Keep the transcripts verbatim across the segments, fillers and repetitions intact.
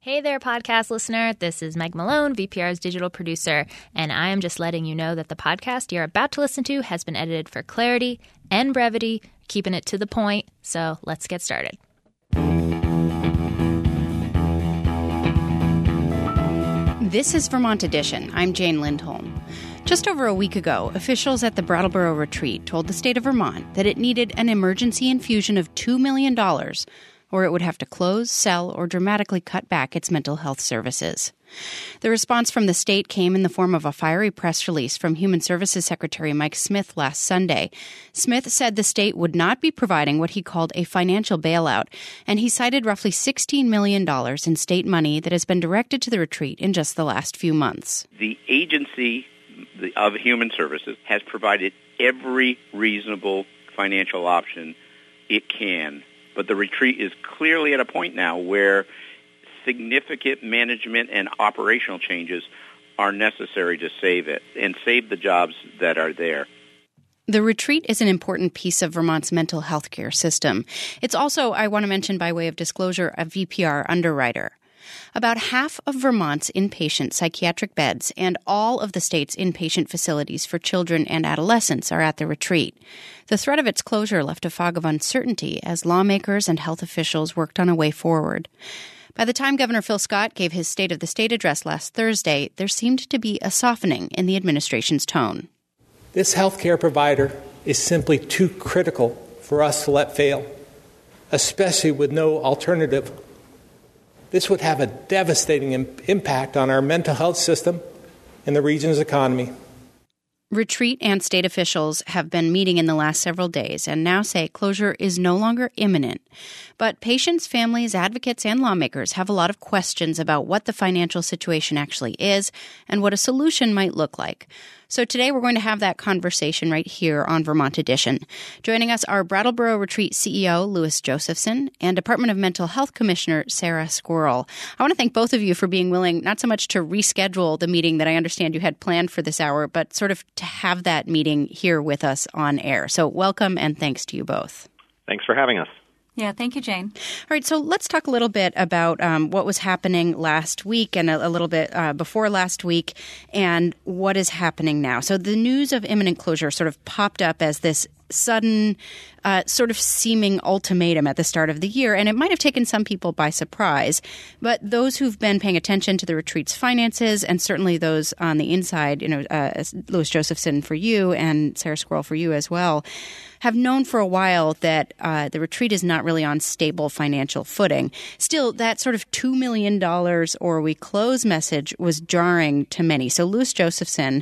Hey there, podcast listener. This is Meg Malone, V P R's digital producer, and I am just letting you know that the podcast you're about to listen to has been edited for clarity and brevity, keeping it to the point. So let's get started. This is Vermont Edition. I'm Jane Lindholm. Just over a week ago, officials at the Brattleboro Retreat told the state of Vermont that it needed an emergency infusion of two million dollars, or it would have to close, sell, or dramatically cut back its mental health services. The response from the state came in the form of a fiery press release from Human Services Secretary Mike Smith last Sunday. Smith said the state would not be providing what he called a financial bailout, and he cited roughly sixteen million dollars in state money that has been directed to the retreat in just the last few months. The agency of Human Services has provided every reasonable financial option it can. But the retreat is clearly at a point now where significant management and operational changes are necessary to save it and save the jobs that are there. The retreat is an important piece of Vermont's mental health care system. It's also, I want to mention by way of disclosure, a V P R underwriter. About half of Vermont's inpatient psychiatric beds and all of the state's inpatient facilities for children and adolescents are at the retreat. The threat of its closure left a fog of uncertainty as lawmakers and health officials worked on a way forward. By the time Governor Phil Scott gave his State of the State address last Thursday, there seemed to be a softening in the administration's tone. This healthcare provider is simply too critical for us to let fail, especially with no alternative. This would have a devastating im- impact on our mental health system and the region's economy. Retreat and state officials have been meeting in the last several days and now say closure is no longer imminent. But patients, families, advocates, and lawmakers have a lot of questions about what the financial situation actually is and what a solution might look like. So today we're going to have that conversation right here on Vermont Edition. Joining us are Brattleboro Retreat C E O Louis Josephson and Department of Mental Health Commissioner Sarah Squirrell. I want to thank both of you for being willing not so much to reschedule the meeting that I understand you had planned for this hour, but sort of to have that meeting here with us on air. So welcome and thanks to you both. Thanks for having us. Yeah, thank you, Jane. All right, so let's talk a little bit about um, what was happening last week and a, a little bit uh, before last week and what is happening now. So the news of imminent closure sort of popped up as this sudden uh, sort of seeming ultimatum at the start of the year, and it might have taken some people by surprise. But those who've been paying attention to the retreat's finances, and certainly those on the inside, you know, uh, Louis Josephson for you and Sarah Squirrell for you as well, have known for a while that uh, the retreat is not really on stable financial footing. Still, that sort of two million dollars or we close message was jarring to many. So, Louis Josephson,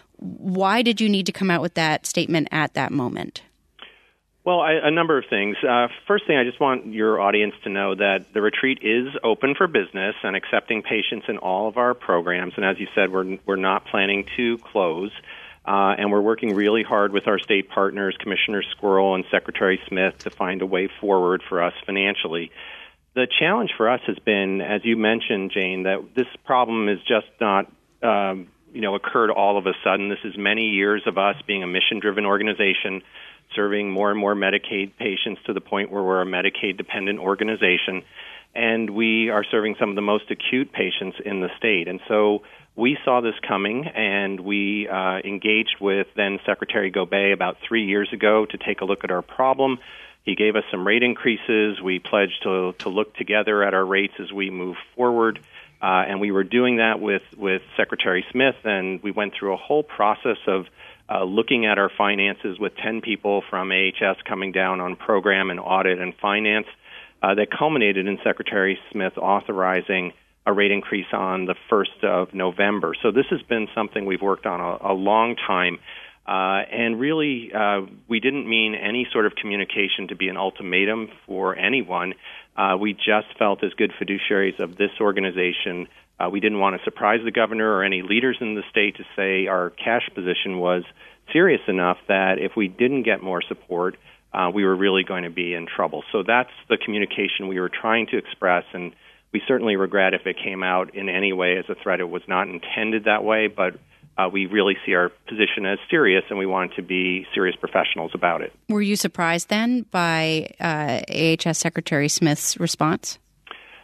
why did you need to come out with that statement at that moment? Well, I, a number of things. Uh, first thing, I just want your audience to know that the retreat is open for business and accepting patients in all of our programs. And as you said, we're we're not planning to close. Uh, and we're working really hard with our state partners, Commissioner Squirrell and Secretary Smith, to find a way forward for us financially. The challenge for us has been, as you mentioned, Jane, that this problem is just not, um, you know, occurred all of a sudden. This is many years of us being a mission-driven organization, serving more and more Medicaid patients to the point where we're a Medicaid-dependent organization. And we are serving some of the most acute patients in the state. And so we saw this coming, and we uh, engaged with then Secretary Gobay about three years ago to take a look at our problem. He gave us some rate increases. We pledged to, to look together at our rates as we move forward, uh, and we were doing that with, with Secretary Smith, and we went through a whole process of uh, looking at our finances with ten people from A H S coming down on program and audit and finance uh, that culminated in Secretary Smith authorizing a rate increase on the first of November. So this has been something we've worked on a, a long time. Uh, and really, uh, we didn't mean any sort of communication to be an ultimatum for anyone. Uh, we just felt as good fiduciaries of this organization, uh, we didn't want to surprise the governor or any leaders in the state to say our cash position was serious enough that if we didn't get more support, uh, we were really going to be in trouble. So that's the communication we were trying to express, and we certainly regret if it came out in any way as a threat. It was not intended that way, but uh, we really see our position as serious, and we wanted to be serious professionals about it. Were you surprised then by uh, A H S Secretary Smith's response?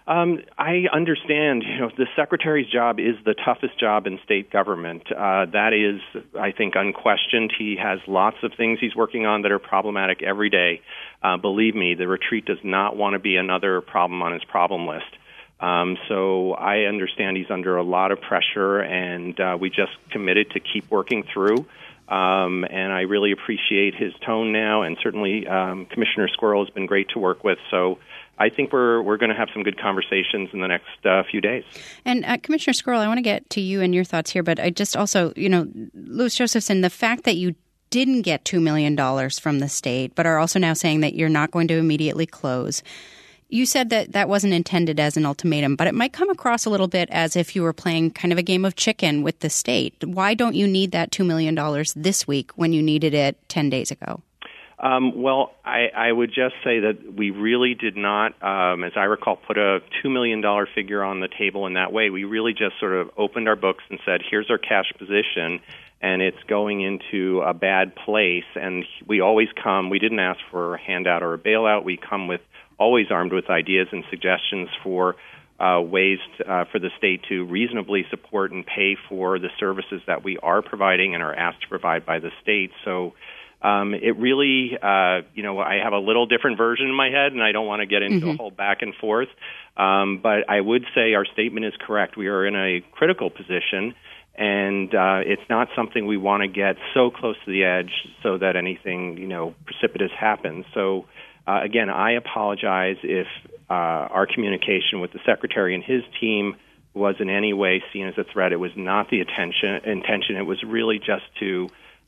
Um, I understand, you know, the secretary's job is the toughest job in state government. Uh, that is, I think, unquestioned. He has lots of things he's working on that are problematic every day. Uh, believe me, the retreat does not want to be another problem on his problem list. Um, so I understand he's under a lot of pressure, and uh, we just committed to keep working through. Um, and I really appreciate his tone now, and certainly um, Commissioner Squirrel has been great to work with. So I think we're we're going to have some good conversations in the next uh, few days. And uh, Commissioner Squirrel, I want to get to you and your thoughts here, but I just also, you know, Louis Josephson, the fact that you didn't get two million dollars from the state, but are also now saying that you're not going to immediately close. You said that that wasn't intended as an ultimatum, but it might come across a little bit as if you were playing kind of a game of chicken with the state. Why don't you need that two million dollars this week when you needed it ten days ago? Um, well, I, I would just say that we really did not, um, as I recall, put a two million dollars figure on the table in that way. We really just sort of opened our books and said, here's our cash position, and it's going into a bad place. And we always come, we didn't ask for a handout or a bailout. We come with always armed with ideas and suggestions for uh, ways to, uh, for the state to reasonably support and pay for the services that we are providing and are asked to provide by the state. So um, it really, uh, you know, I have a little different version in my head, and I don't want to get into mm-hmm. a whole back and forth. Um, but I would say our statement is correct. We are in a critical position, and uh, it's not something we want to get so close to the edge so that anything, you know, precipitous happens. So Uh, again, I apologize if uh, our communication with the Secretary and his team was in any way seen as a threat. It was not the attention, intention. It was really just to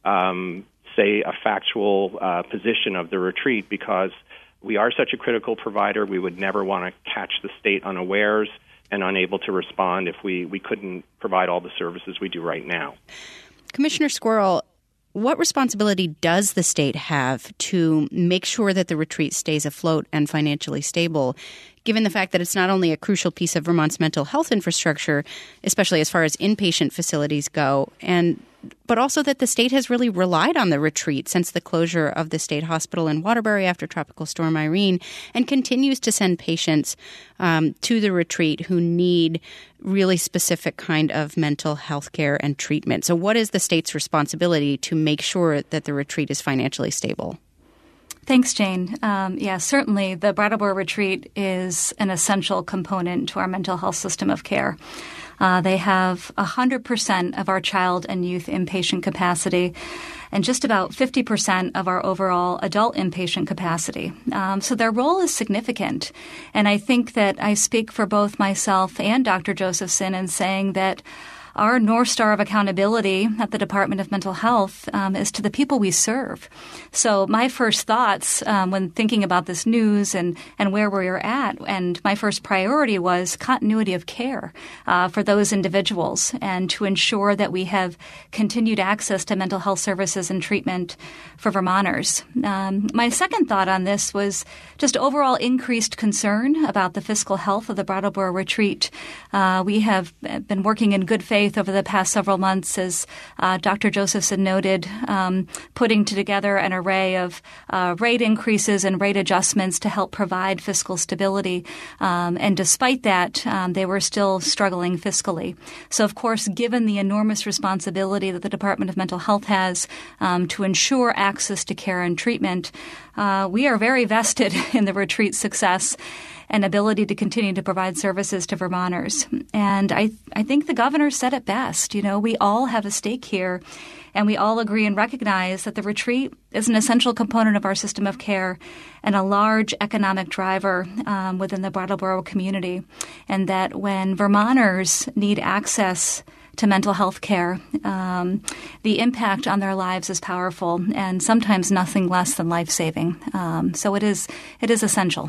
um, say a factual uh, position of the retreat, because we are such a critical provider. We would never want to catch the state unawares and unable to respond if we, we couldn't provide all the services we do right now. Commissioner Squirrel, what responsibility does the state have to make sure that the retreat stays afloat and financially stable, given the fact that it's not only a crucial piece of Vermont's mental health infrastructure, especially as far as inpatient facilities go, and but also that the state has really relied on the retreat since the closure of the state hospital in Waterbury after Tropical Storm Irene, and continues to send patients um, to the retreat who need really specific kind of mental health care and treatment. So what is the state's responsibility to make sure that the retreat is financially stable? Thanks, Jane. Um, yeah, certainly the Brattleboro Retreat is an essential component to our mental health system of care. Uh, they have one hundred percent of our child and youth inpatient capacity and just about fifty percent of our overall adult inpatient capacity. Um, so their role is significant. And I think that I speak for both myself and Doctor Josephson in saying that our North Star of accountability at the Department of Mental Health um, is to the people we serve. So my first thoughts um, when thinking about this news and, and where we're at, and my first priority was continuity of care uh, for those individuals and to ensure that we have continued access to mental health services and treatment for Vermonters. Um, my second thought on this was just overall increased concern about the fiscal health of the Brattleboro Retreat. Uh, we have been working in good faith over the past several months, as uh, Doctor Josephson noted, um, putting together an array of uh, rate increases and rate adjustments to help provide fiscal stability. Um, and despite that, um, they were still struggling fiscally. So, of course, given the enormous responsibility that the Department of Mental Health has um, to ensure access to care and treatment, uh, we are very vested in the retreat's success and ability to continue to provide services to Vermonters. And I I think the governor said it best. You know, we all have a stake here, and we all agree and recognize that the retreat is an essential component of our system of care and a large economic driver um, within the Brattleboro community, and that when Vermonters need access to mental health care, um, the impact on their lives is powerful and sometimes nothing less than life-saving. Um, so it is it is essential.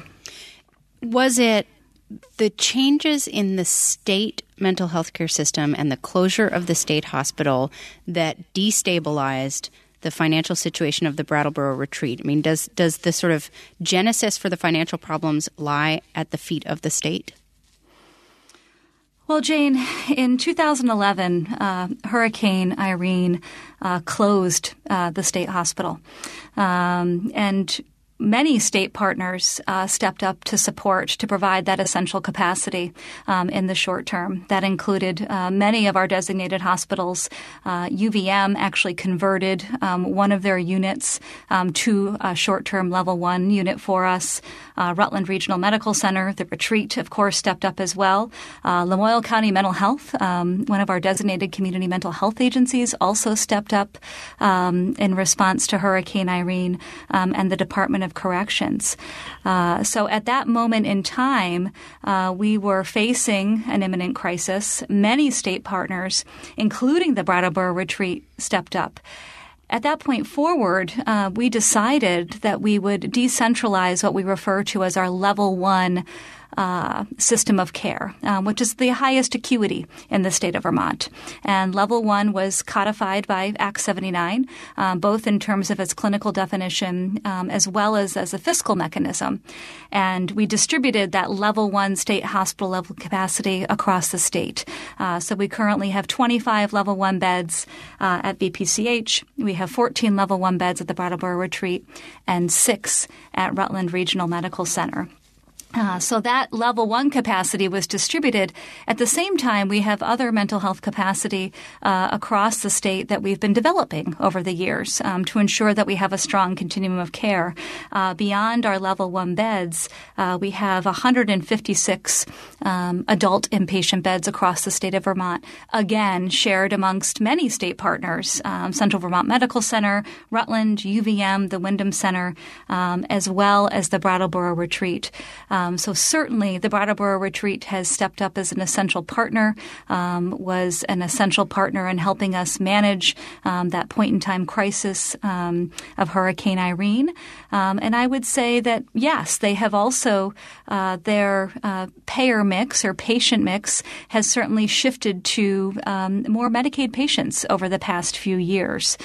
Was it the changes in the state mental health care system and the closure of the state hospital that destabilized the financial situation of the Brattleboro Retreat? I mean, does does the sort of genesis for the financial problems lie at the feet of the state? Well, Jane, in two thousand eleven, uh, Hurricane Irene uh, closed uh, the state hospital. Um, and many state partners uh, stepped up to support, to provide that essential capacity um, in the short term. That included uh, many of our designated hospitals. Uh, U V M actually converted um, one of their units um, to a short-term level one unit for us. Uh, Rutland Regional Medical Center, the Retreat, of course, stepped up as well. Uh, Lamoille County Mental Health, um, one of our designated community mental health agencies, also stepped up um, in response to Hurricane Irene, um, and the Department of Corrections. Uh, so at that moment in time, uh, we were facing an imminent crisis. Many state partners, including the Brattleboro Retreat, stepped up. At that point forward, uh, we decided that we would decentralize what we refer to as our level one Uh, system of care, um, which is the highest acuity in the state of Vermont. And level one was codified by Act seventy-nine, um, both in terms of its clinical definition um, as well as as a fiscal mechanism. And we distributed that level one state hospital level capacity across the state. Uh, so we currently have twenty-five level one beds uh, at V P C H. We have fourteen level one beds at the Brattleboro Retreat and six at Rutland Regional Medical Center. Uh, so that level one capacity was distributed. At the same time, we have other mental health capacity uh, across the state that we've been developing over the years um, to ensure that we have a strong continuum of care. Uh, beyond our level one beds, uh, we have one hundred fifty-six um, adult inpatient beds across the state of Vermont, again, shared amongst many state partners, um, Central Vermont Medical Center, Rutland, U V M, the Wyndham Center, um, as well as the Brattleboro Retreat. Um, Um, so certainly the Brattleboro Retreat has stepped up as an essential partner, um, was an essential partner in helping us manage um, that point-in-time crisis um, of Hurricane Irene. Um, and I would say that, yes, they have also, uh, their uh, payer mix or patient mix has certainly shifted to um, more Medicaid patients over the past few years.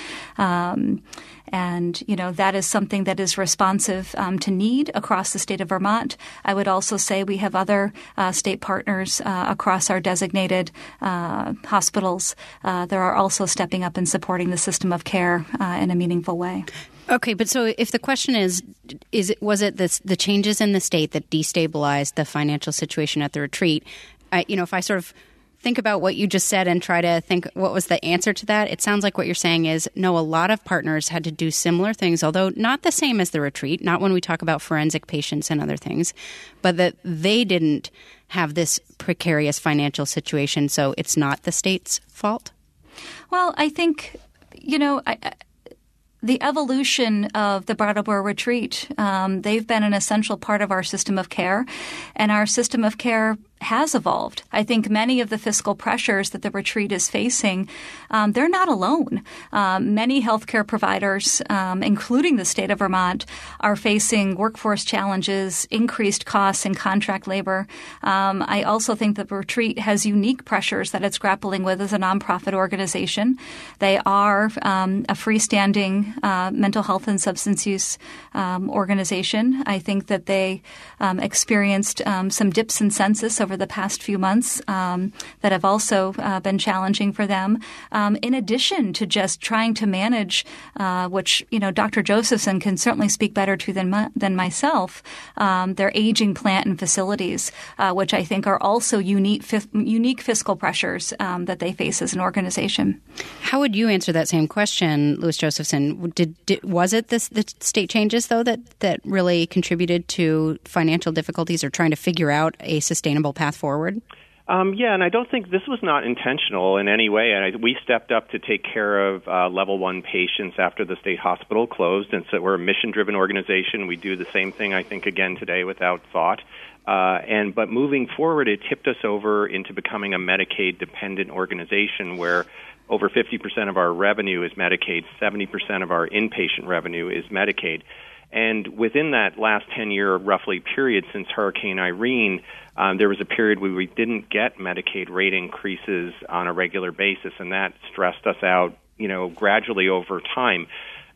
Um And, you know, that is something that is responsive um, to need across the state of Vermont. I would also say we have other uh, state partners uh, across our designated uh, hospitals uh, that are also stepping up and supporting the system of care uh, in a meaningful way. Okay, but so if the question is, is it, was it the, the changes in the state that destabilized the financial situation at the retreat? I, you know, if I sort of think about what you just said and try to think what was the answer to that, it sounds like what you're saying is, no, a lot of partners had to do similar things, although not the same as the retreat, not when we talk about forensic patients and other things, but that they didn't have this precarious financial situation, so it's not the state's fault? Well, I think, you know, I, I the evolution of the Brattleboro Retreat, um, they've been an essential part of our system of care, and our system of care has evolved. I think many of the fiscal pressures that the retreat is facing, um, they're not alone. Um, many healthcare providers, um, including the state of Vermont, are facing workforce challenges, increased costs in contract labor. Um, I also think that the retreat has unique pressures that it's grappling with as a nonprofit organization. They are um, a freestanding uh, mental health and substance use um, organization. I think that they um, experienced um, some dips in census over over the past few months um, that have also uh, been challenging for them, um, in addition to just trying to manage, uh, which, you know, Doctor Josephson can certainly speak better to than, my, than myself, um, their aging plant and facilities, uh, which I think are also unique, f- unique fiscal pressures um, that they face as an organization. How would you answer that same question, Louis Josephson? Did, did was it this, the state changes, though, that, that really contributed to financial difficulties or trying to figure out a sustainable path forward? Um, yeah, and I don't think this was not intentional in any way. And I, we stepped up to take care of uh, level one patients after the state hospital closed, and so we're a mission-driven organization. We do the same thing, I think, again today without thought. Uh, and but moving forward, it tipped us over into becoming a Medicaid-dependent organization where over fifty percent of our revenue is Medicaid, seventy percent of our inpatient revenue is Medicaid. And within that last ten-year roughly period since Hurricane Irene, um, there was a period where we didn't get Medicaid rate increases on a regular basis, and that stressed us out, you know, gradually over time.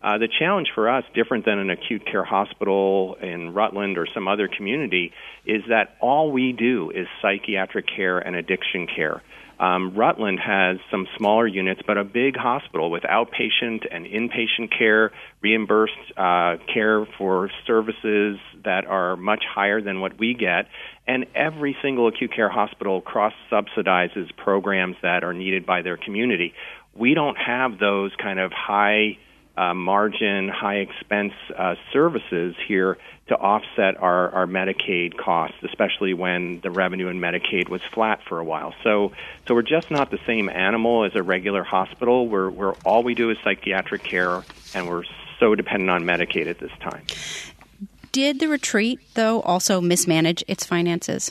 Uh, the challenge for us, different than an acute care hospital in Rutland or some other community, is that all we do is psychiatric care and addiction care. Um, Rutland has some smaller units, but a big hospital with outpatient and inpatient care, reimbursed uh, care for services that are much higher than what we get. And every single acute care hospital cross-subsidizes programs that are needed by their community. We don't have those kind of high uh, margin, high expense uh, services here to offset our, our Medicaid costs, especially when the revenue in Medicaid was flat for a while. So so we're just not the same animal as a regular hospital. We're, we're all we do is psychiatric care, and we're so dependent on Medicaid at this time. Did the retreat, though, also mismanage its finances?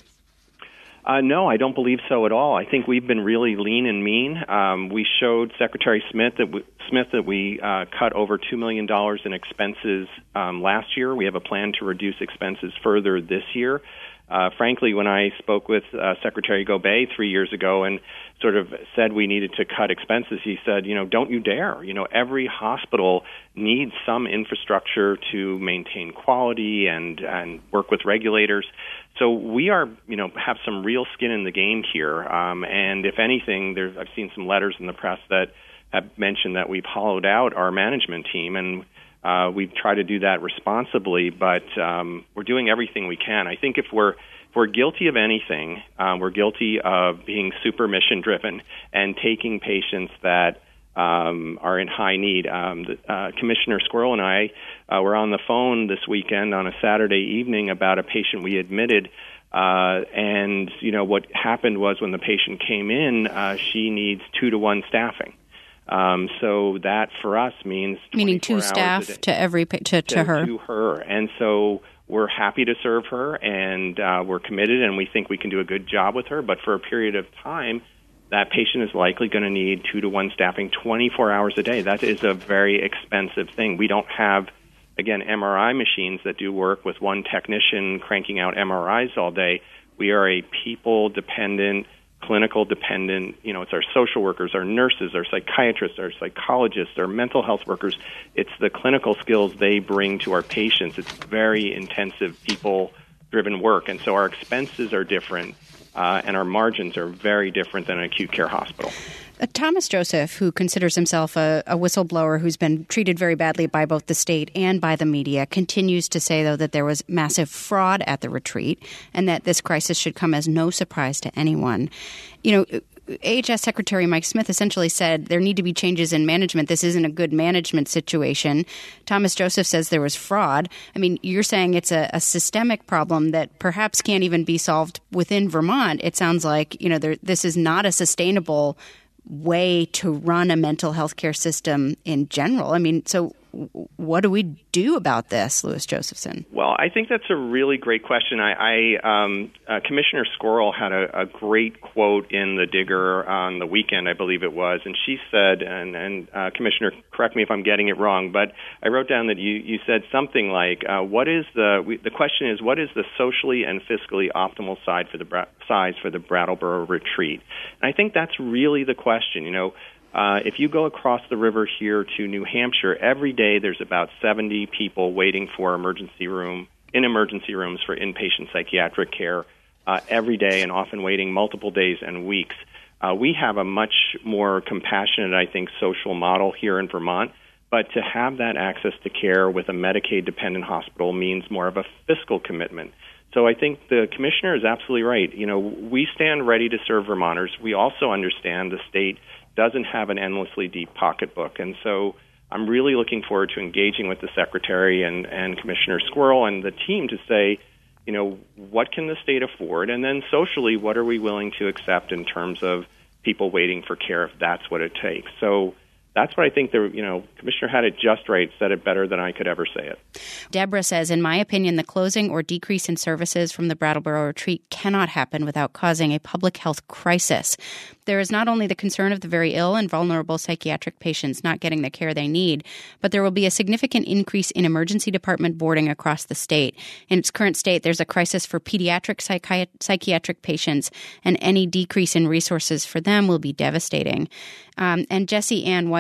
Uh, no, I don't believe so at all. I think we've been really lean and mean. Um, we showed Secretary Smith that we, Smith that we uh, cut over two million dollars in expenses um, last year. We have a plan to reduce expenses further this year. Uh, frankly, when I spoke with uh, Secretary Gobet three years ago and sort of said we needed to cut expenses, he said, you know, don't you dare. You know, every hospital needs some infrastructure to maintain quality and, and work with regulators. So we are, you know, have some real skin in the game here. Um, and if anything, there's, I've seen some letters in the press that have mentioned that we've hollowed out our management team, and uh, we try to do that responsibly, but um, we're doing everything we can. I think if we're if we're guilty of anything, um, we're guilty of being super mission-driven and taking patients that um, are in high need. Um, the, uh, Commissioner Squirrell and I uh, were on the phone this weekend on a Saturday evening about a patient we admitted, uh, and you know what happened was when the patient came in, uh, she needs two to one staffing. Um, so that for us means meaning two staff to every to, to, to her to her, and so we're happy to serve her, and uh, we're committed, and we think we can do a good job with her. But for a period of time, that patient is likely going to need two to one staffing twenty-four hours a day. That is a very expensive thing. We don't have, again, M R I machines that do work with one technician cranking out M R Is all day. We are a people-dependent, clinical-dependent, you know, it's our social workers, our nurses, our psychiatrists, our psychologists, our mental health workers. It's the clinical skills they bring to our patients. It's very intensive, people-driven work, and so our expenses are different. Uh, and our margins are very different than an acute care hospital. Uh, Thomas Joseph, who considers himself a, a whistleblower who's been treated very badly by both the state and by the media, continues to say, though, that there was massive fraud at the retreat and that this crisis should come as no surprise to anyone. You know, A H S Secretary Mike Smith essentially said there need to be changes in management. This isn't a good management situation. Thomas Joseph says there was fraud. I mean, you're saying it's a, a systemic problem that perhaps can't even be solved within Vermont. It sounds like, you know, there, this is not a sustainable way to run a mental health care system in general. I mean, so what do we do about this, Louis Josephson? Well, I think that's a really great question. I, I um, uh, Commissioner Squirrell had a, a great quote in the Digger on the weekend, I believe it was, and she said, and, and uh, Commissioner, correct me if I'm getting it wrong, but I wrote down that you, you said something like, uh, "What is the we, the question is what is the socially and fiscally optimal side for the size for the Brattleboro retreat?" And I think that's really the question. You know. Uh, if you go across the river here to New Hampshire, every day there's about seventy people waiting for emergency room in emergency rooms for inpatient psychiatric care uh, every day, and often waiting multiple days and weeks. Uh, we have a much more compassionate, I think, social model here in Vermont, but to have that access to care with a Medicaid-dependent hospital means more of a fiscal commitment. So I think the commissioner is absolutely right. You know, we stand ready to serve Vermonters. We also understand the state doesn't have an endlessly deep pocketbook. And so I'm really looking forward to engaging with the Secretary and, and Commissioner Squirrell and the team to say, you know, what can the state afford? And then socially, what are we willing to accept in terms of people waiting for care if that's what it takes? So that's what I think the, you know, Commissioner had it just right, said it better than I could ever say it. Deborah says, in my opinion, the closing or decrease in services from the Brattleboro retreat cannot happen without causing a public health crisis. There is not only the concern of the very ill and vulnerable psychiatric patients not getting the care they need, but there will be a significant increase in emergency department boarding across the state. In its current state, there's a crisis for pediatric psychi- psychiatric patients, and any decrease in resources for them will be devastating. Um, and Jessie Ann White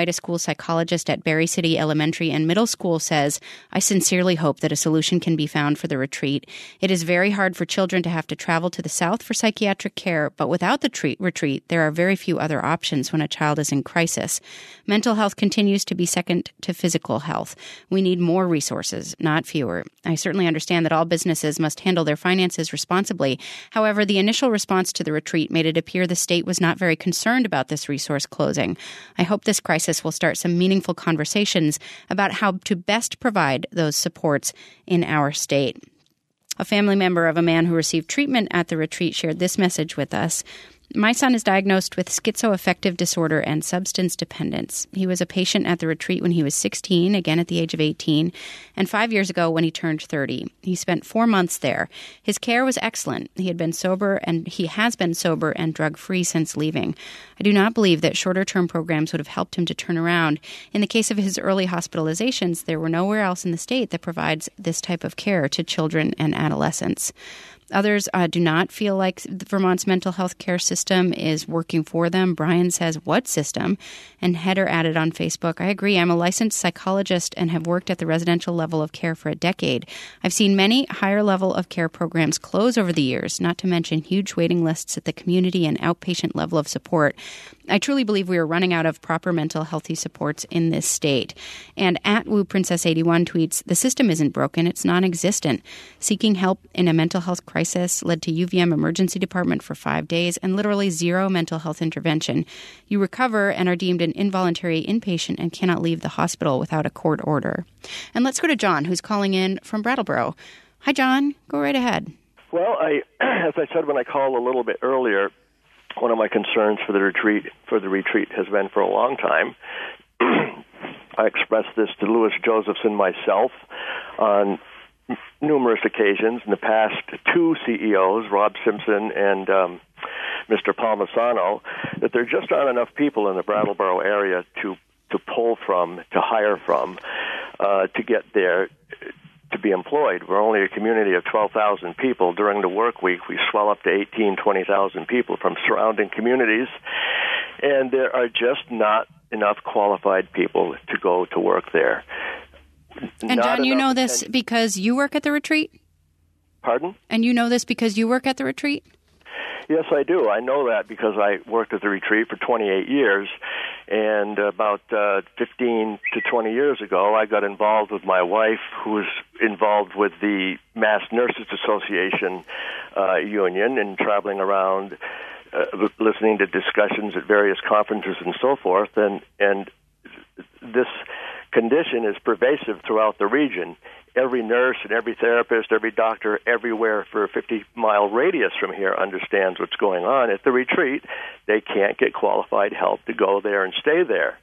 White, a school psychologist at Berry City Elementary and Middle School, says, "I sincerely hope that a solution can be found for the retreat. It is very hard for children to have to travel to the South for psychiatric care, but without the treat, retreat, there are very few other options when a child is in crisis. Mental health continues to be second to physical health. We need more resources, not fewer. I certainly understand that all businesses must handle their finances responsibly. However, the initial response to the retreat made it appear the state was not very concerned about this resource closing. I hope this crisis will start some meaningful conversations about how to best provide those supports in our state." A family member of a man who received treatment at the retreat shared this message with us. "My son is diagnosed with schizoaffective disorder and substance dependence. He was a patient at the retreat when he was sixteen, again at the age of eighteen, and five years ago when he turned thirty. He spent four months there. His care was excellent. He had been sober, and he has been sober and drug-free since leaving. I do not believe that shorter-term programs would have helped him to turn around. In the case of his early hospitalizations, there were nowhere else in the state that provides this type of care to children and adolescents." Others uh, do not feel like Vermont's mental health care system is working for them. Brian says, "What system?" And Heather added on Facebook, "I agree. I'm a licensed psychologist and have worked at the residential level of care for a decade. I've seen many higher level of care programs close over the years, not to mention huge waiting lists at the community and outpatient level of support. I truly believe we are running out of proper mental healthy supports in this state." And at Woo Princess eighty-one tweets, "The system isn't broken. It's non-existent. Seeking help in a mental health crisis led to U V M emergency department for five days and literally zero mental health intervention. You recover and are deemed an involuntary inpatient and cannot leave the hospital without a court order." And let's go to John, who's calling in from Brattleboro. Hi, John. Go right ahead. Well, I, as I said when I called a little bit earlier, one of my concerns for the retreat for the retreat has been for a long time. I expressed this to Louis Josephson myself on n- numerous occasions. In the past, two C E Os, Rob Simpson and um, Mister Palmisano, that there just aren't enough people in the Brattleboro area to to pull from, to hire from, uh, to get there to be employed. We're only a community of twelve thousand people. During the work week, we swell up to eighteen, twenty thousand people from surrounding communities, and there are just not enough qualified people to go to work there. And not John, you enough, know this and, because you work at the retreat? Pardon? And you know this because you work at the retreat? Yes, I do. I know that because I worked at the retreat for twenty-eight years, and about uh, fifteen to twenty years ago, I got involved with my wife, who was involved with the Mass Nurses Association uh, union, and traveling around, uh, listening to discussions at various conferences and so forth, and and this condition is pervasive throughout the region. Every nurse and every therapist, every doctor, everywhere for a fifty-mile radius from here understands what's going on. At the retreat, they can't get qualified help to go there and stay there.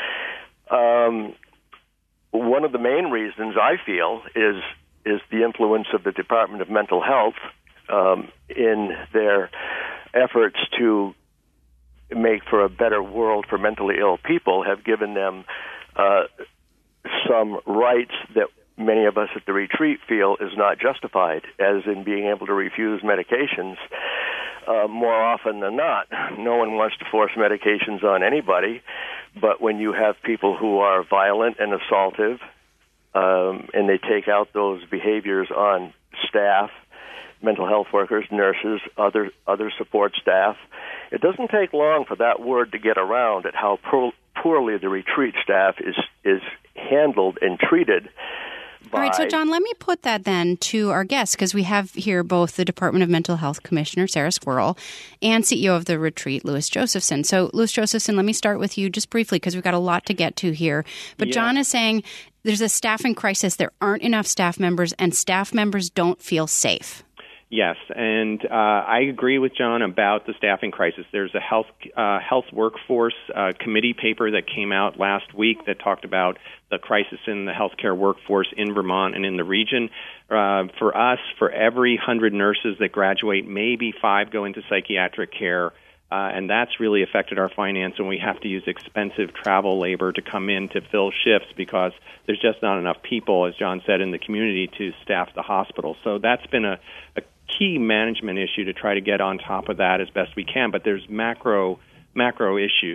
Um, one of the main reasons I feel is is the influence of the Department of Mental Health um, in their efforts to make for a better world for mentally ill people, have given them uh, some rights that many of us at the retreat feel is not justified, as in being able to refuse medications uh, more often than not. No one wants to force medications on anybody, but when you have people who are violent and assaultive, um, and they take out those behaviors on staff, mental health workers, nurses, other other support staff, it doesn't take long for that word to get around at how poor, poorly the retreat staff is is handled and treated. All right, so John, let me put that then to our guests, because we have here both the Department of Mental Health Commissioner, Sarah Squirrel, and C E O of the retreat, Louis Josephson. So, Louis Josephson, let me start with you just briefly, because we've got a lot to get to here. But yeah. John is saying there's a staffing crisis. There aren't enough staff members, and staff members don't feel safe. Yes, and uh, I agree with John about the staffing crisis. There's a health uh, health workforce uh, committee paper that came out last week that talked about the crisis in the healthcare workforce in Vermont and in the region. Uh, for us, for every one hundred nurses that graduate, maybe five go into psychiatric care, uh, and that's really affected our finance, and we have to use expensive travel labor to come in to fill shifts because there's just not enough people, as John said, in the community to staff the hospital. So that's been a, a key management issue to try to get on top of that as best we can, but there's macro macro issues.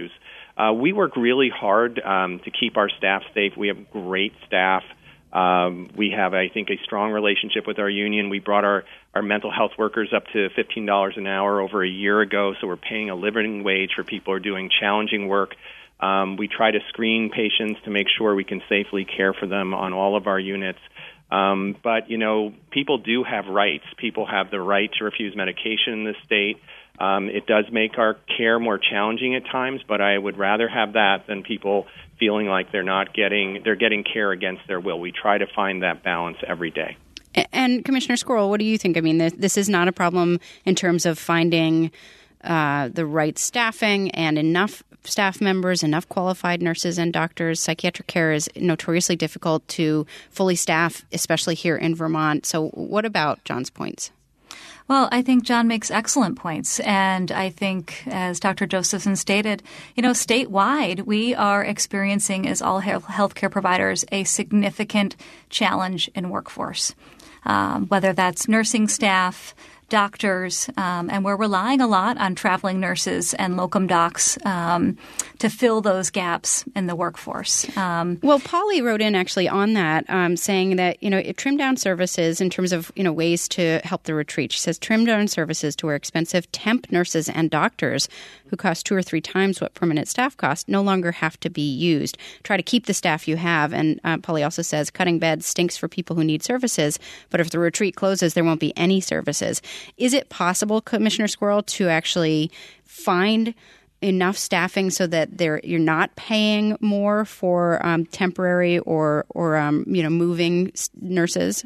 uh, we work really hard um, to keep our staff safe. We have great staff. Um, we have, I think, a strong relationship with our union. We brought our, our mental health workers up to fifteen dollars an hour over a year ago, so we're paying a living wage for people who are doing challenging work. Um, we try to screen patients to make sure we can safely care for them on all of our units. Um, but, you know, people do have rights. People have the right to refuse medication in this state. Um, it does make our care more challenging at times, but I would rather have that than people feeling like they're not getting they're getting care against their will. We try to find that balance every day. And Commissioner Squirrel, what do you think? I mean, this, this is not a problem in terms of finding uh, the right staffing and enough staff members, enough qualified nurses and doctors. Psychiatric care is notoriously difficult to fully staff, especially here in Vermont. So what about John's points? Well, I think John makes excellent points. And I think, as Doctor Josephson stated, you know, statewide, we are experiencing, as all healthcare providers, a significant challenge in workforce, um, whether that's nursing staff, doctors, um, and we're relying a lot on traveling nurses and locum docs um, to fill those gaps in the workforce. Um, well, Polly wrote in actually on that, um, saying that, you know, it trimmed down services in terms of, you know, ways to help the retreat. She says trim down services to where expensive temp nurses and doctors who cost two or three times what permanent staff cost no longer have to be used. Try to keep the staff you have. And uh, Polly also says cutting beds stinks for people who need services, but if the retreat closes, there won't be any services. Is it possible, Commissioner Squirrel, to actually find enough staffing so that they're, you're not paying more for um, temporary or, or um, you know, moving nurses?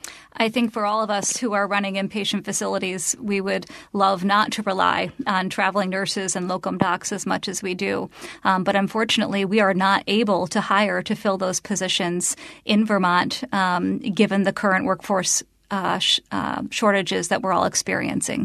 I think for all of us who are running inpatient facilities, we would love not to rely on traveling nurses and locum docs as much as we do. Um, but unfortunately, we are not able to hire to fill those positions in Vermont, um, given the current workforce uh, sh- uh, shortages that we're all experiencing.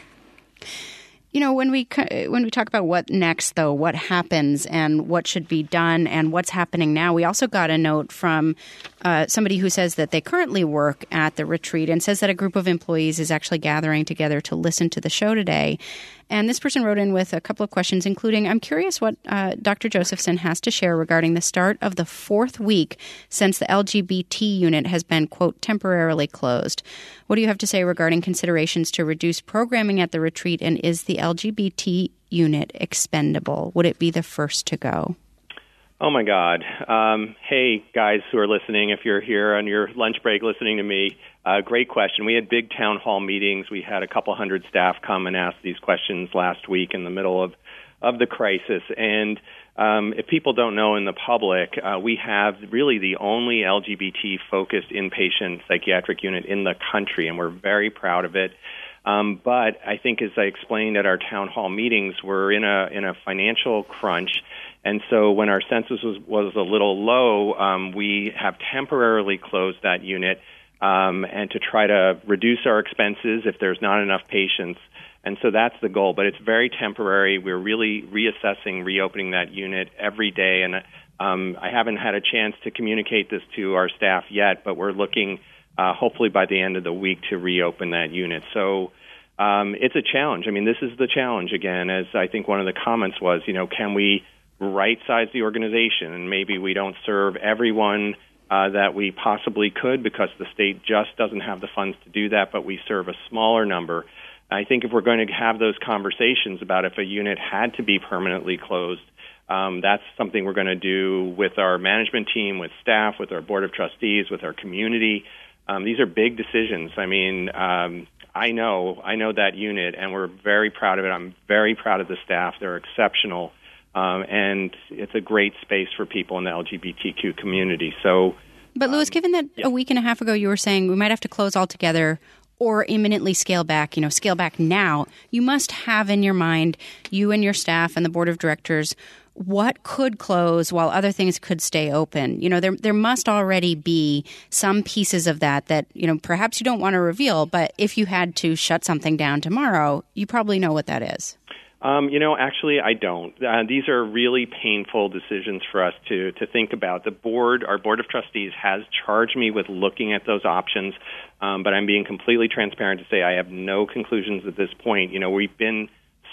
You know, when we when we talk about what next, though, what happens and what should be done and what's happening now, we also got a note from uh, somebody who says that they currently work at the retreat and says that a group of employees is actually gathering together to listen to the show today. And this person wrote in with a couple of questions, including, I'm curious what uh, Doctor Josephson has to share regarding the start of the fourth week since the L G B T unit has been, quote, temporarily closed. What do you have to say regarding considerations to reduce programming at the retreat, and is the L G B T unit expendable? Would it be the first to go? Oh, my God. Um, hey, guys who are listening, if you're here on your lunch break listening to me, uh, great question. We had big town hall meetings. We had a couple hundred staff come and ask these questions last week in the middle of, of the crisis. And um, if people don't know in the public, uh, we have really the only L G B T-focused inpatient psychiatric unit in the country, and we're very proud of it. Um, but I think, as I explained at our town hall meetings, we're in a in a financial crunch. And so when our census was, was a little low, um, we have temporarily closed that unit um, and to try to reduce our expenses if there's not enough patients. And so that's the goal. But it's very temporary. We're really reassessing, reopening that unit every day. And um, I haven't had a chance to communicate this to our staff yet, but we're looking uh, hopefully by the end of the week to reopen that unit. So um, it's a challenge. I mean, this is the challenge, again, as I think one of the comments was, you know, can we right-size the organization, and maybe we don't serve everyone uh, that we possibly could because the state just doesn't have the funds to do that, but we serve a smaller number. I think if we're going to have those conversations about if a unit had to be permanently closed, um, that's something we're going to do with our management team, with staff, with our board of trustees, with our community. Um, these are big decisions. I mean, um, I know, I know that unit, and we're very proud of it. I'm very proud of the staff. They're exceptional. Um, and it's a great space for people in the L G B T Q community. So, But, Louis, um, given that yeah. a week and a half ago you were saying we might have to close altogether or imminently scale back, you know, scale back now, you must have in your mind, you and your staff and the board of directors, what could close while other things could stay open. You know, there there must already be some pieces of that that, you know, perhaps you don't want to reveal, but if you had to shut something down tomorrow, you probably know what that is. Um, you know, actually, I don't. Uh, these are really painful decisions for us to, to think about. The board, our board of trustees, has charged me with looking at those options, um, but I'm being completely transparent to say I have no conclusions at this point. You know, we've been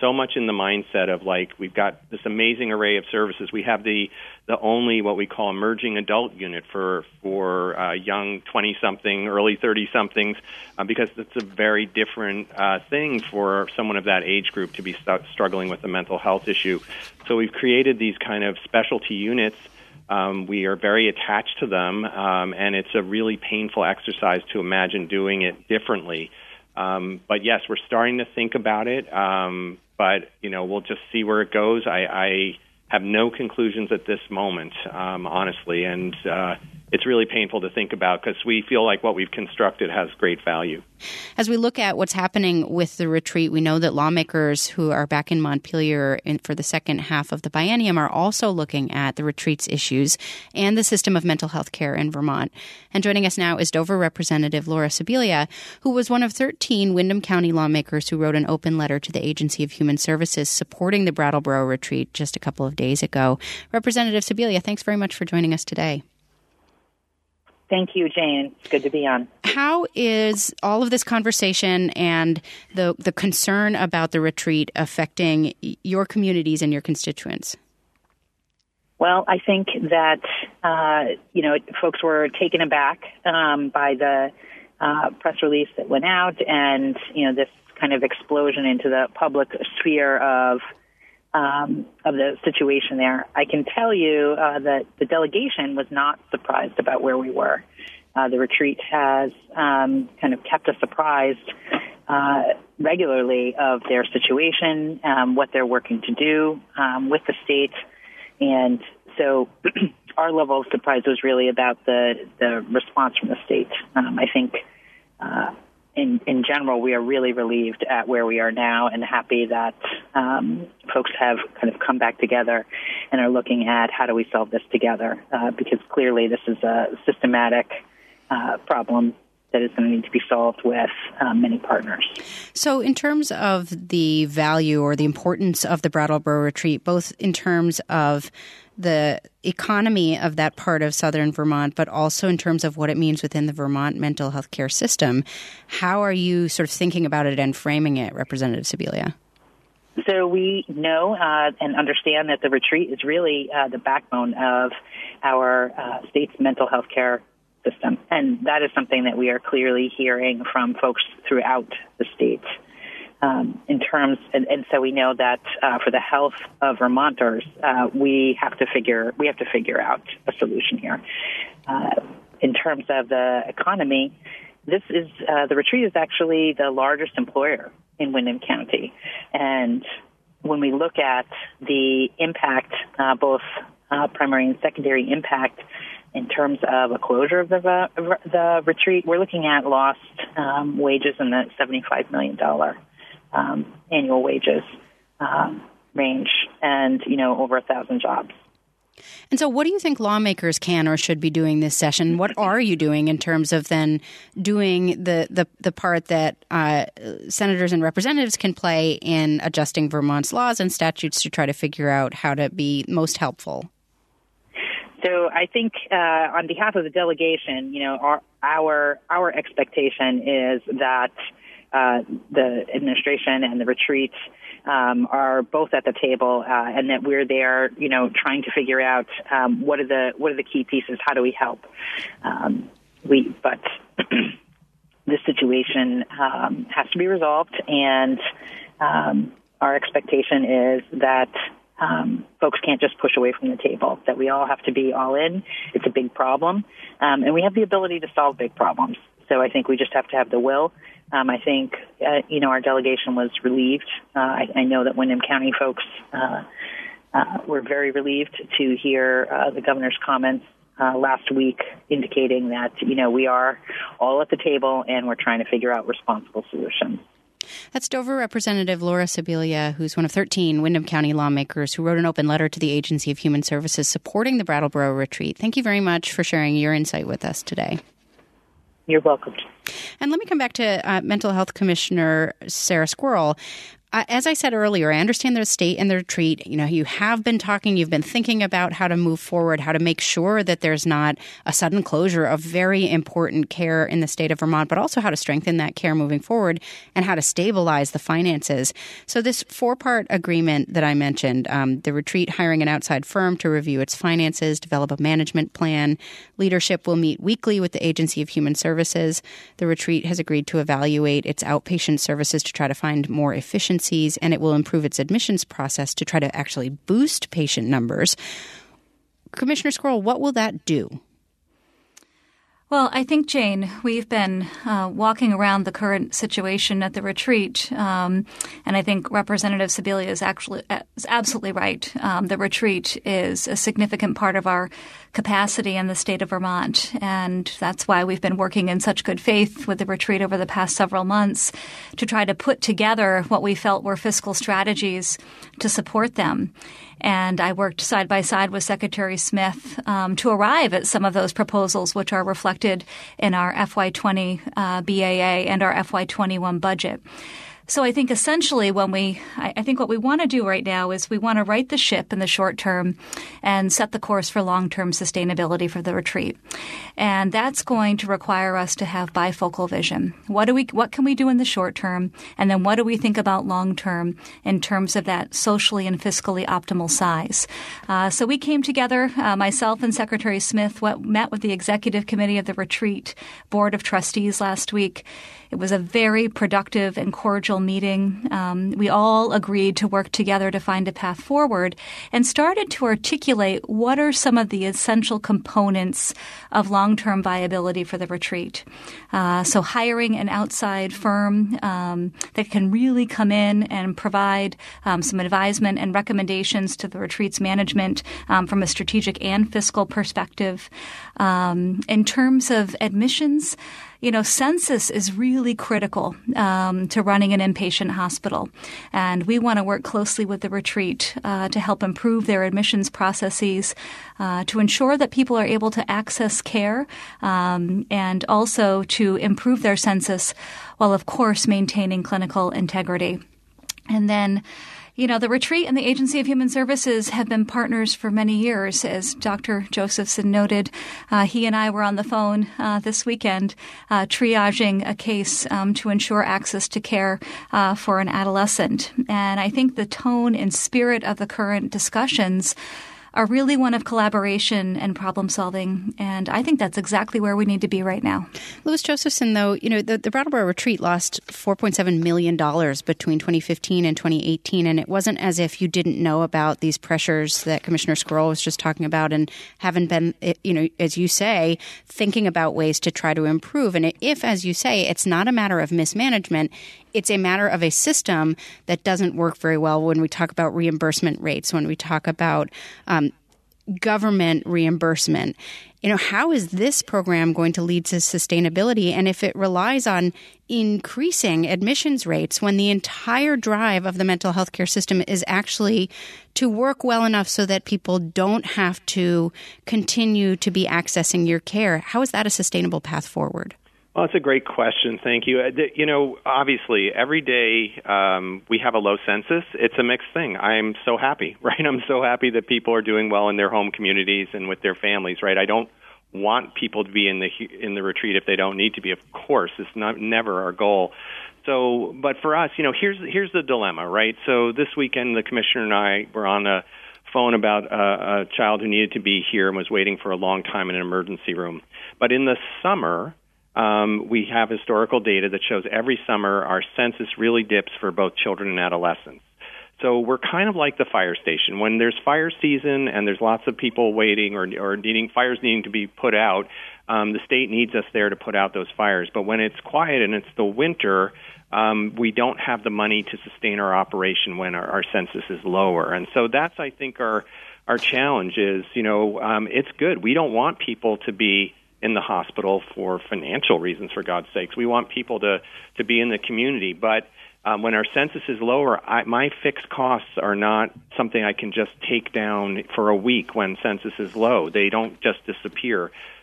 so much in the mindset of like, we've got this amazing array of services. We have the the only what we call emerging adult unit for for uh, young twenty-something, early thirty-somethings, uh, because it's a very different uh, thing for someone of that age group to be st- struggling with a mental health issue. So we've created these kind of specialty units. Um, we are very attached to them, um, and it's a really painful exercise to imagine doing it differently. Um, but yes, we're starting to think about it, um, but you know, we'll just see where it goes. I, I have no conclusions at this moment, um, honestly, and uh, it's really painful to think about because we feel like what we've constructed has great value. As we look at what's happening with the retreat, we know that lawmakers who are back in Montpelier in, for the second half of the biennium are also looking at the retreat's issues and the system of mental health care in Vermont. And joining us now is Dover Representative Laura Sibilia, who was one of thirteen Windham County lawmakers who wrote an open letter to the Agency of Human Services supporting the Brattleboro retreat just a couple of days ago. Representative Sibilia, thanks very much for joining us today. Thank you, Jane. It's good to be on. How is all of this conversation and the the concern about the retreat affecting your communities and your constituents? Well, I think that, uh, you know, folks were taken aback um, by the uh, press release that went out and, you know, this kind of explosion into the public sphere of Um, of the situation there. I can tell you uh, that the delegation was not surprised about where we were. Uh, the retreat has um, kind of kept us apprised uh, regularly of their situation, um, what they're working to do um, with the state. And so our level of surprise was really about the, the response from the state. Um, I think uh, In, in general, we are really relieved at where we are now and happy that um, folks have kind of come back together and are looking at how do we solve this together, uh, because clearly this is a systematic uh, problem that is going to need to be solved with uh, many partners. So in terms of the value or the importance of the Brattleboro retreat, both in terms of the economy of that part of southern Vermont, but also in terms of what it means within the Vermont mental health care system, how are you sort of thinking about it and framing it, Representative Sibilia? So we know uh, and understand that the retreat is really uh, the backbone of our uh, state's mental health care system. And that is something that we are clearly hearing from folks throughout the state. Um, in terms, and, and so we know that uh, for the health of Vermonters, uh, we have to figure we have to figure out a solution here. Uh, in terms of the economy, this is uh, the retreat is actually the largest employer in Windham County, and when we look at the impact, uh, both uh, primary and secondary impact. In terms of a closure of the, the retreat, we're looking at lost um, wages in the seventy-five million dollars um, annual wages um, range and, you know, over a thousand jobs. And so what do you think lawmakers can or should be doing this session? What are you doing in terms of then doing the, the, the part that uh, senators and representatives can play in adjusting Vermont's laws and statutes to try to figure out how to be most helpful? So I think uh, on behalf of the delegation, you know, our our, our expectation is that uh, the administration and the retreat um, are both at the table, uh, and that we're there, you know, trying to figure out um, what are the what are the key pieces. How do we help? Um, we, but this situation um, has to be resolved, and um, our expectation is that. Um, folks can't just push away from the table, that we all have to be all in. It's a big problem, um, and we have the ability to solve big problems. So I think we just have to have the will. Um, I think, uh, you know, our delegation was relieved. Uh, I, I know that Windham County folks uh, uh, were very relieved to hear uh, the governor's comments uh, last week indicating that, you know, we are all at the table and we're trying to figure out responsible solutions. That's Dover Representative Laura Sibilia, who's one of thirteen Windham County lawmakers who wrote an open letter to the Agency of Human Services supporting the Brattleboro retreat. Thank you very much for sharing your insight with us today. You're welcome. And let me come back to uh, Mental Health Commissioner Sarah Squirrel. Uh, as I said earlier, I understand the state and the retreat. You know, you have been talking, you've been thinking about how to move forward, how to make sure that there's not a sudden closure of very important care in the state of Vermont, but also how to strengthen that care moving forward and how to stabilize the finances. So this four-part agreement that I mentioned, um, the retreat hiring an outside firm to review its finances, develop a management plan. Leadership will meet weekly with the Agency of Human Services. The retreat has agreed to evaluate its outpatient services to try to find more efficiency, and it will improve its admissions process to try to actually boost patient numbers. Commissioner Squirrel, what will that do? Well, I think, Jane, we've been uh, walking around the current situation at the retreat, um, and I think Representative Sibilia is actually is absolutely right. Um, the retreat is a significant part of our capacity in the state of Vermont, and that's why we've been working in such good faith with the retreat over the past several months to try to put together what we felt were fiscal strategies to support them. And I worked side by side with Secretary Smith um, to arrive at some of those proposals, which are reflected in our F Y twenty uh, B A A and our F Y twenty-one budget. So I think essentially when we – I think what we want to do right now is we want to right the ship in the short term and set the course for long-term sustainability for the retreat. And that's going to require us to have bifocal vision. What do we? What can we do in the short term? And then what do we think about long-term in terms of that socially and fiscally optimal size? Uh, so we came together, uh, myself and Secretary Smith, what, met with the executive committee of the retreat board of trustees last week. It was a very productive and cordial meeting. Um, we all agreed to work together to find a path forward and started to articulate what are some of the essential components of long-term viability for the retreat. Uh, so hiring an outside firm um, that can really come in and provide um, some advisement and recommendations to the retreat's management um, from a strategic and fiscal perspective. Um, in terms of admissions, you know, census is really critical um, to running an inpatient hospital. And we want to work closely with the retreat uh, to help improve their admissions processes, uh, to ensure that people are able to access care, um, and also to improve their census while, of course, maintaining clinical integrity. And then You know, the retreat and the Agency of Human Services have been partners for many years. As Doctor Josephson noted, uh, he and I were on the phone uh, this weekend uh, triaging a case um, to ensure access to care uh, for an adolescent. And I think the tone and spirit of the current discussions are really one of collaboration and problem solving. And I think that's exactly where we need to be right now. Louis Josephson, though, you know, the, the Brattleboro Retreat lost four point seven million dollars between twenty fifteen and twenty eighteen. And it wasn't as if you didn't know about these pressures that Commissioner Squirrel was just talking about and haven't been, you know, as you say, thinking about ways to try to improve. And if, as you say, it's not a matter of mismanagement, it's a matter of a system that doesn't work very well when we talk about reimbursement rates, when we talk about um, government reimbursement. You know, how is this program going to lead to sustainability? And if it relies on increasing admissions rates when the entire drive of the mental health care system is actually to work well enough so that people don't have to continue to be accessing your care, how is that a sustainable path forward? Well, it's a great question. Thank you. You know, obviously, every day um, we have a low census. It's a mixed thing. I'm so happy, right? I'm so happy that people are doing well in their home communities and with their families, right? I don't want people to be in the in the retreat if they don't need to be. Of course, it's not never our goal. So, but for us, you know, here's here's the dilemma, right? So this weekend, the commissioner and I were on a phone about a, a child who needed to be here and was waiting for a long time in an emergency room. But in the summer, Um, we have historical data that shows every summer our census really dips for both children and adolescents. So we're kind of like the fire station. When there's fire season and there's lots of people waiting or, or needing fires needing to be put out, um, the state needs us there to put out those fires. But when it's quiet and it's the winter, um, we don't have the money to sustain our operation when our, our census is lower. And so that's, I think, our our challenge is, you know, um, it's good. We don't want people to be in the hospital for financial reasons, for God's sakes. We want people to, to be in the community. But um, when our census is lower, I, my fixed costs are not something I can just take down for a week when census is low. They don't just disappear.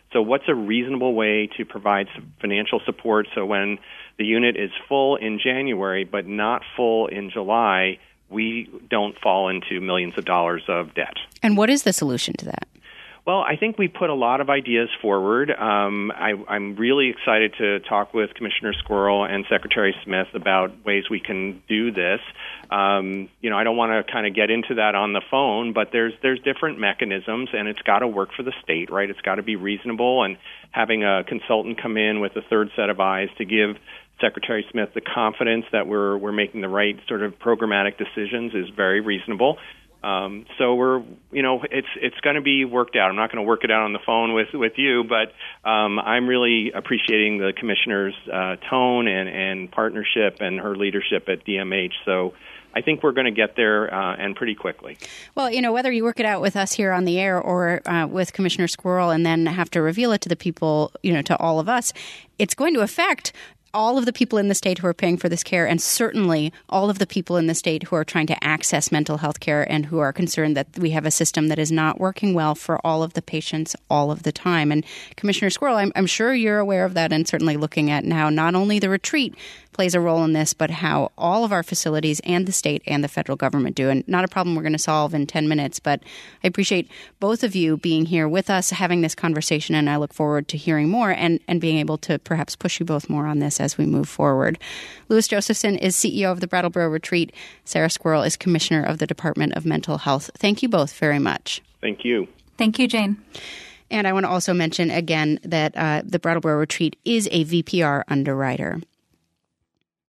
So what's a reasonable way to provide some financial support so when the unit is full in January but not full in July, we don't fall into millions of dollars of debt? And what is the solution to that? Well, I think we put a lot of ideas forward. Um, I, I'm really excited to talk with Commissioner Squirrel and Secretary Smith about ways we can do this. Um, you know, I don't want to kind of get into that on the phone, but there's there's different mechanisms, and it's got to work for the state, right? It's got to be reasonable, and having a consultant come in with a third set of eyes to give Secretary Smith the confidence that we're we're making the right sort of programmatic decisions is very reasonable. Um, so we're, you know, it's it's going to be worked out. I'm not going to work it out on the phone with, with you, but um, I'm really appreciating the commissioner's uh, tone and, and partnership and her leadership at D M H. So I think we're going to get there uh, and pretty quickly. Well, you know, whether you work it out with us here on the air or uh, with Commissioner Squirrel and then have to reveal it to the people, you know, to all of us, it's going to affect all of the people in the state who are paying for this care, and certainly all of the people in the state who are trying to access mental health care and who are concerned that we have a system that is not working well for all of the patients all of the time. And Commissioner Squirrel, I'm, I'm sure you're aware of that, and certainly looking at now not only the retreat plays a role in this, but how all of our facilities and the state and the federal government do. And not a problem we're going to solve in ten minutes, but I appreciate both of you being here with us, having this conversation, and I look forward to hearing more and, and being able to perhaps push you both more on this as we move forward. Louis Josephson is C E O of the Brattleboro Retreat. Sarah Squirrel is Commissioner of the Department of Mental Health. Thank you both very much. Thank you. Thank you, Jane. And I want to also mention again that uh, the Brattleboro Retreat is a V P R underwriter.